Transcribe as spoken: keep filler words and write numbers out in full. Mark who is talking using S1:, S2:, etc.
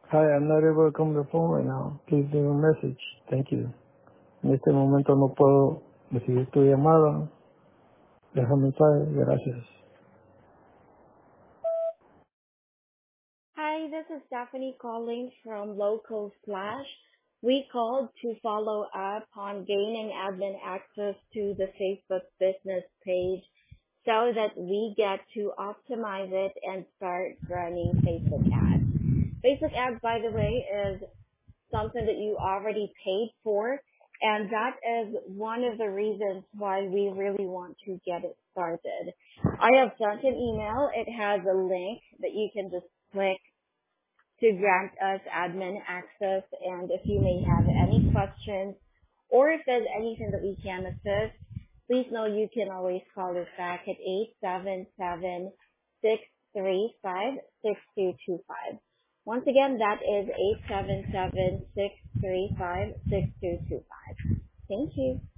S1: Hi, I'm not able to come to the phone right now. Please leave a message. Thank you. En este momento no puedo recibir tu llamada. Deja un mensaje. Gracias.
S2: Hi, this is Stephanie calling from Local Slash. We called to follow up on gaining admin access to the Facebook business page so that we get to optimize it and start running Facebook ads. Facebook ads, by the way, is something that you already paid for, and that is one of the reasons why we really want to get it started. I have sent an email. It has a link that you can just click to grant us admin access, and if you may have any questions or if there's anything that we can assist, please know you can always call us back at eight seven seven, six three five, six two two five. Once again, that is eight seven seven, six three five, six two two five. Thank you.